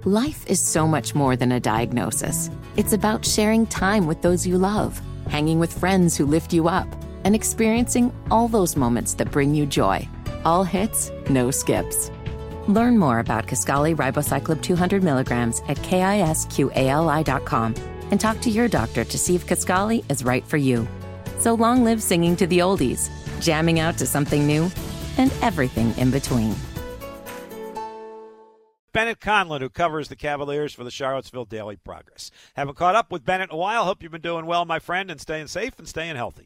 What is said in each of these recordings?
Life is so much more than a diagnosis. It's about sharing time with those you love, hanging with friends who lift you up, and experiencing all those moments that bring you joy. All hits, no skips. Learn more about Kisqali Ribociclib 200 milligrams at KISQALI.com and talk to your doctor to see if Kisqali is right for you. So long live singing to the oldies, jamming out to something new, and everything in between. Bennett Conlon, who covers the Cavaliers for the Charlottesville Daily Progress. Haven't caught up with Bennett in a while. Hope you've been doing well, my friend, and staying safe and staying healthy.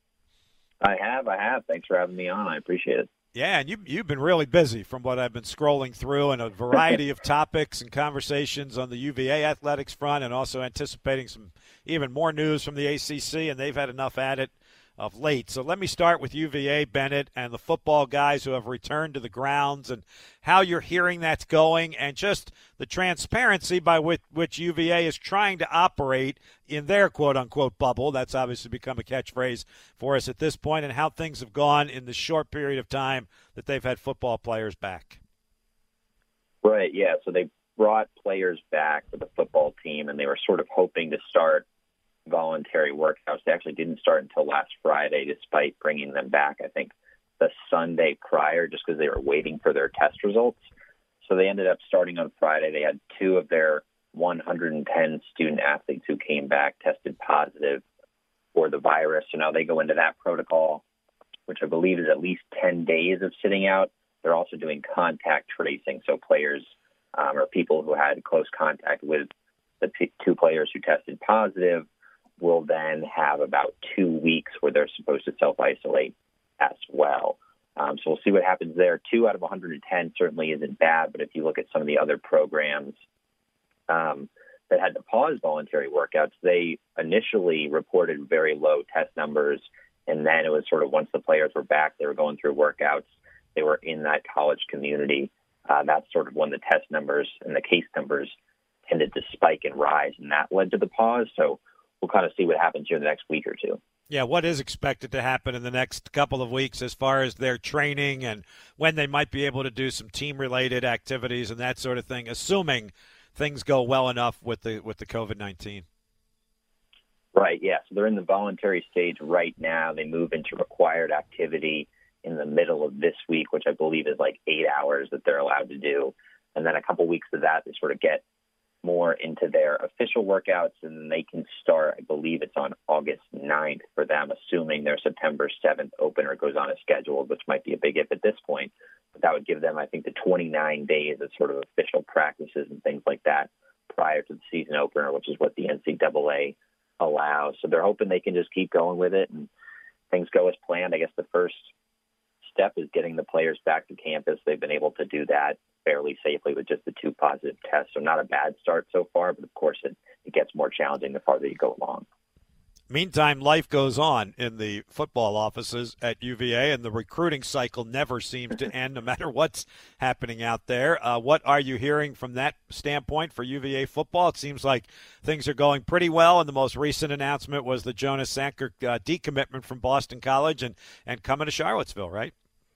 I have. Thanks for having me on. I appreciate it. Yeah, and you've been really busy from what I've been scrolling through, and a variety of topics and conversations on the UVA athletics front, and also anticipating some even more news from the ACC, and they've had enough at it of late. So let me start with UVA, Bennett, and the football guys who have returned to the grounds, and how you're hearing that's going, and just the transparency by which UVA is trying to operate in their quote-unquote bubble. That's obviously become a catchphrase for us at this point, and how things have gone in the short period of time that they've had football players back. Right, yeah. So they brought players back for the football team, and they were sort of hoping to start voluntary workouts. They actually didn't start until last Friday, despite bringing them back, I think, the Sunday prior, just because they were waiting for their test results. So they ended up starting on Friday. They had 2 of their 110 student athletes who came back tested positive for the virus. So now they go into that protocol, which I believe is at least 10 days of sitting out. They're also doing contact tracing. So players or people who had close contact with the 2 players who tested positive will then have about 2 weeks where they're supposed to self-isolate as well. So we'll see what happens there. 2 out of 110 certainly isn't bad, but if you look at some of the other programs that had to pause voluntary workouts, they initially reported very low test numbers, and then it was sort of once the players were back, they were going through workouts, they were in that college community. That's sort of when the test numbers and the case numbers tended to spike and rise, and that led to the pause. So we'll kind of see what happens here in the next week or two. Yeah, what is expected to happen in the next couple of weeks as far as their training and when they might be able to do some team-related activities and that sort of thing, assuming things go well enough with the COVID-19? Right, yeah. So they're in the voluntary stage right now. They move into required activity in the middle of this week, which I believe is like 8 hours that they're allowed to do. And then a couple weeks of that, they sort of get more into their official workouts, and then they can start, I believe it's on August 9th for them, assuming their September 7th opener goes on as scheduled, which might be a big if at this point. But that would give them, I think, the 29 days of sort of official practices and things like that prior to the season opener, which is what the NCAA allows. So they're hoping they can just keep going with it and things go as planned. I guess the first step is getting the players back to campus. They've been able to do that fairly safely with just the 2 positive tests. So not a bad start so far, but of course it gets more challenging the farther you go along. Meantime, life goes on in the football offices at UVA, and the recruiting cycle never seems to end no matter what's happening out there. What are you hearing from that standpoint for UVA football? It seems like things are going pretty well, and the most recent announcement was the Jonas Sanker decommitment from Boston College and coming to Charlottesville, right?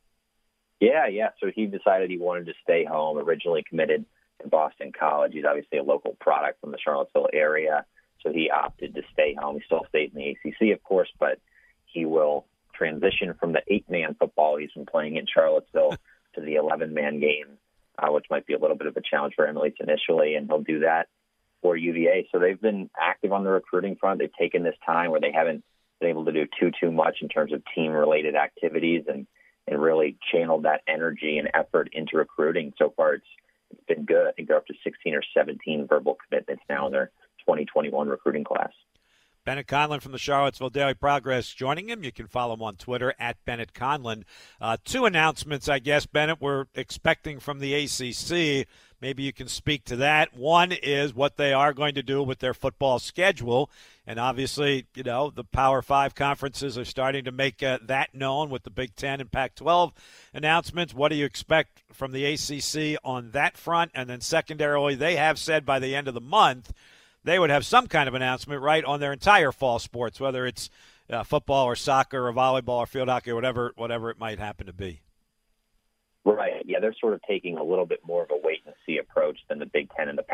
Yeah. So he decided he wanted to stay home, originally committed to Boston College. He's obviously a local product from the Charlottesville area, so he opted to stay home. He still stays in the ACC, of course, but he will transition from the 8-man football he's been playing in Charlottesville to the 11-man game, which might be a little bit of a challenge for him, at least initially, and he'll do that for UVA. So they've been active on the recruiting front. They've taken this time where they haven't been able to do too much in terms of team-related activities and really channeled that energy and effort into recruiting. So far, it's been good. I think they're up to 16 or 17 verbal commitments now in their 2021 recruiting class. Bennett Conlon from the Charlottesville Daily Progress joining him. You can follow him on Twitter at Bennett Conlon. 2 announcements, I guess, Bennett, we're expecting from the ACC. Maybe you can speak to that. One is what they are going to do with their football schedule. And obviously, the Power 5 conferences are starting to make that known with the Big Ten and Pac-12 announcements. What do you expect from the ACC on that front? And then secondarily, they have said by the end of the month they would have some kind of announcement, right, on their entire fall sports, whether it's football or soccer or volleyball or field hockey or whatever it might happen to be. Right. Yeah, they're sort of taking a little bit more of a wait-and-see approach than the Big Ten and the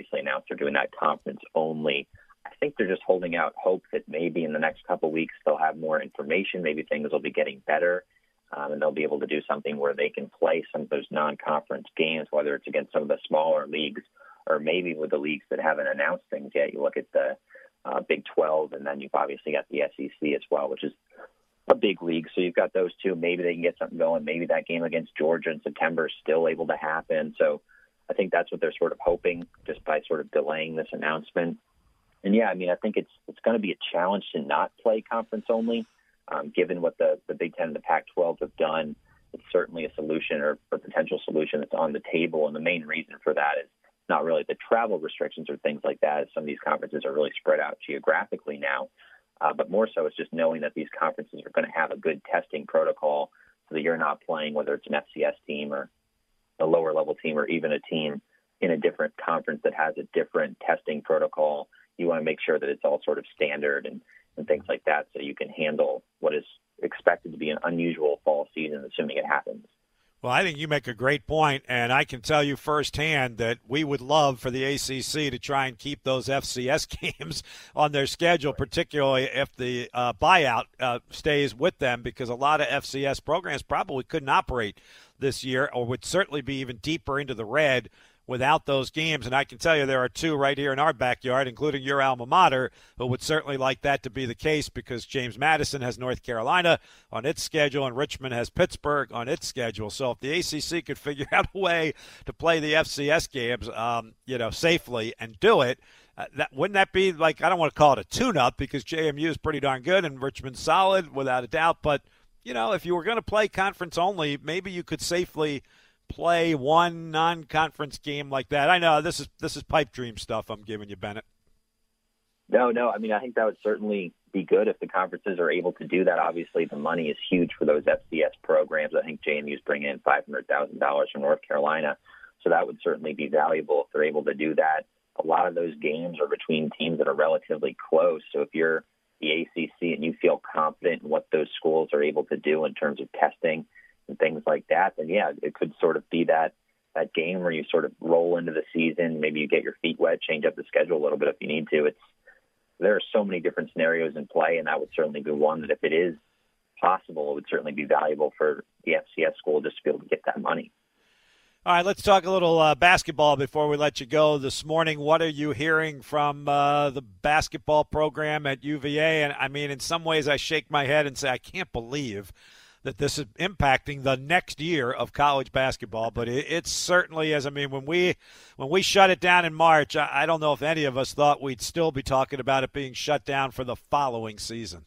obviously announced they're doing that conference only. I think they're just holding out hope that maybe in the next couple of weeks they'll have more information. Maybe things will be getting better, and they'll be able to do something where they can play some of those non-conference games, whether it's against some of the smaller leagues or maybe with the leagues that haven't announced things yet. You look at the Big 12, and then you've obviously got the SEC as well, which is a big league. So you've got those two. Maybe they can get something going. Maybe that game against Georgia in September is still able to happen. So I think that's what they're sort of hoping just by sort of delaying this announcement. And, yeah, I mean, I think it's going to be a challenge to not play conference only, given what the Big Ten and the Pac-12 have done. It's certainly a solution or a potential solution that's on the table. And the main reason for that is not really the travel restrictions or things like that, as some of these conferences are really spread out geographically now. But more so, it's just knowing that these conferences are going to have a good testing protocol so that you're not playing, whether it's an FCS team or a lower level team or even a team in a different conference that has a different testing protocol. You want to make sure that it's all sort of standard and things like that so you can handle what is expected to be an unusual fall season, assuming it happens. Well, I think you make a great point, and I can tell you firsthand that we would love for the ACC to try and keep those FCS games on their schedule, particularly if the buyout stays with them, because a lot of FCS programs probably couldn't operate this year or would certainly be even deeper into the red without those games. And I can tell you there are two right here in our backyard, including your alma mater, who would certainly like that to be the case, because James Madison has North Carolina on its schedule and Richmond has Pittsburgh on its schedule. So if the ACC could figure out a way to play the FCS games, safely and do it, wouldn't that be like, I don't want to call it a tune-up because JMU is pretty darn good and Richmond's solid without a doubt. But, if you were going to play conference only, maybe you could safely play one non-conference game like that. I know this is pipe dream stuff I'm giving you, Bennett. No. I mean, I think that would certainly be good if the conferences are able to do that. Obviously, the money is huge for those FCS programs. I think JMU is bringing in $500,000 from North Carolina, so that would certainly be valuable if they're able to do that. A lot of those games are between teams that are relatively close. So if you're the ACC and you feel confident in what those schools are able to do in terms of testing and things like that, then yeah, it could sort of be that game where you sort of roll into the season. Maybe you get your feet wet, change up the schedule a little bit if you need to. There are so many different scenarios in play, and that would certainly be one that if it is possible, it would certainly be valuable for the FCS school just to be able to get that money. All right, let's talk a little basketball before we let you go this morning. What are you hearing from the basketball program at UVA? And, I mean, in some ways I shake my head and say I can't believe that this is impacting the next year of college basketball. But it certainly is. I mean, when we shut it down in March, I don't know if any of us thought we'd still be talking about it being shut down for the following season.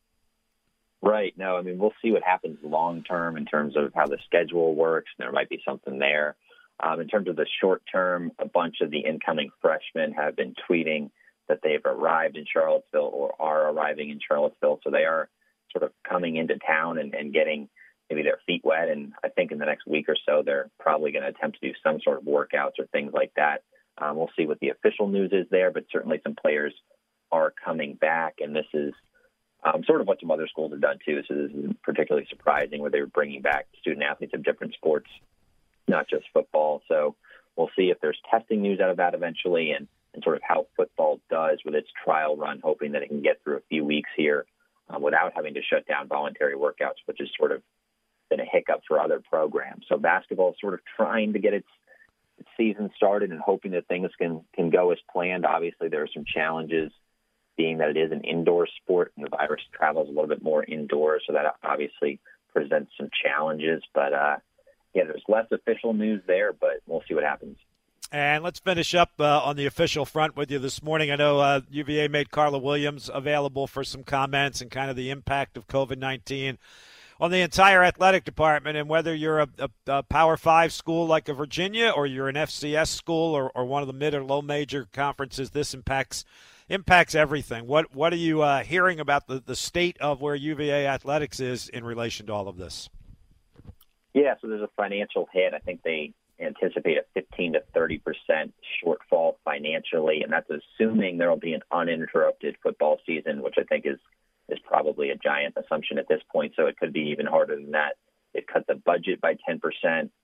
Right. No, I mean, we'll see what happens long term in terms of how the schedule works. There might be something there. In terms of the short term, a bunch of the incoming freshmen have been tweeting that they've arrived in Charlottesville or are arriving in Charlottesville. So they are sort of coming into town and getting maybe their feet wet. And I think in the next week or so, they're probably going to attempt to do some sort of workouts or things like that. We'll see what the official news is there, but certainly some players are coming back. And this is sort of what some other schools have done too. So this isn't particularly surprising, where they were bringing back student athletes of different sports, not just football. So we'll see if there's testing news out of that eventually and sort of how football does with its trial run, hoping that it can get through a few weeks here without having to shut down voluntary workouts, which has sort of been a hiccup for other programs. So basketball is sort of trying to get its season started and hoping that things can go as planned. Obviously, there are some challenges, being that it is an indoor sport and the virus travels a little bit more indoors, so that obviously presents some challenges. But, there's less official news there, but we'll see what happens. And let's finish up on the official front with you this morning. I know UVA made Carla Williams available for some comments and kind of the impact of COVID-19 on the entire athletic department, and whether you're a Power 5 school like a Virginia or you're an FCS school or one of the mid or low major conferences, this impacts everything. What are you hearing about the state of where UVA athletics is in relation to all of this? Yeah, so there's a financial hit. I think they anticipate a 15 to 30% shortfall financially, and that's assuming there will be an uninterrupted football season, which I think is probably a giant assumption at this point. So it could be even harder than that. They've cut the budget by 10%.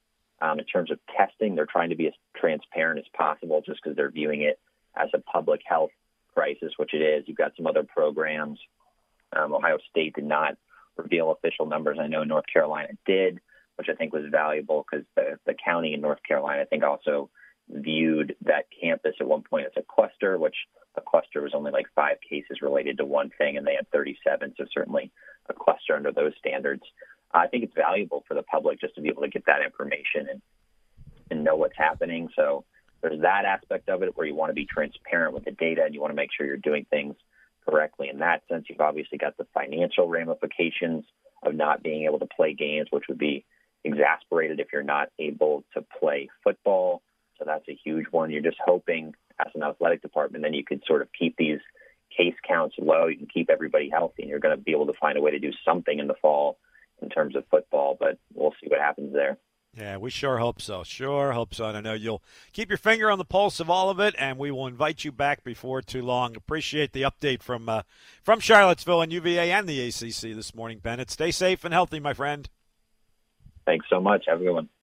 In terms of testing, they're trying to be as transparent as possible just because they're viewing it as a public health crisis, which it is. You've got some other programs. Ohio State did not reveal official numbers. I know North Carolina did, which I think was valuable because the county in North Carolina, I think, also viewed that campus at one point as a cluster, which a cluster was only like 5 cases related to one thing, and they had 37, so certainly a cluster under those standards. I think it's valuable for the public just to be able to get that information and know what's happening. So there's that aspect of it where you want to be transparent with the data and you want to make sure you're doing things correctly. In that sense, you've obviously got the financial ramifications of not being able to play games, which would be exasperated if you're not able to play football. So that's a huge one. You're just hoping as an athletic department, then you could sort of keep these case counts low. You can keep everybody healthy, and you're going to be able to find a way to do something in the fall in terms of football, but we'll see what happens there. Yeah, we sure hope so. Sure hope so. And I know you'll keep your finger on the pulse of all of it, and we will invite you back before too long. Appreciate the update from Charlottesville and UVA and the ACC this morning, Bennett. Stay safe and healthy, my friend. Thanks so much. Have a good one.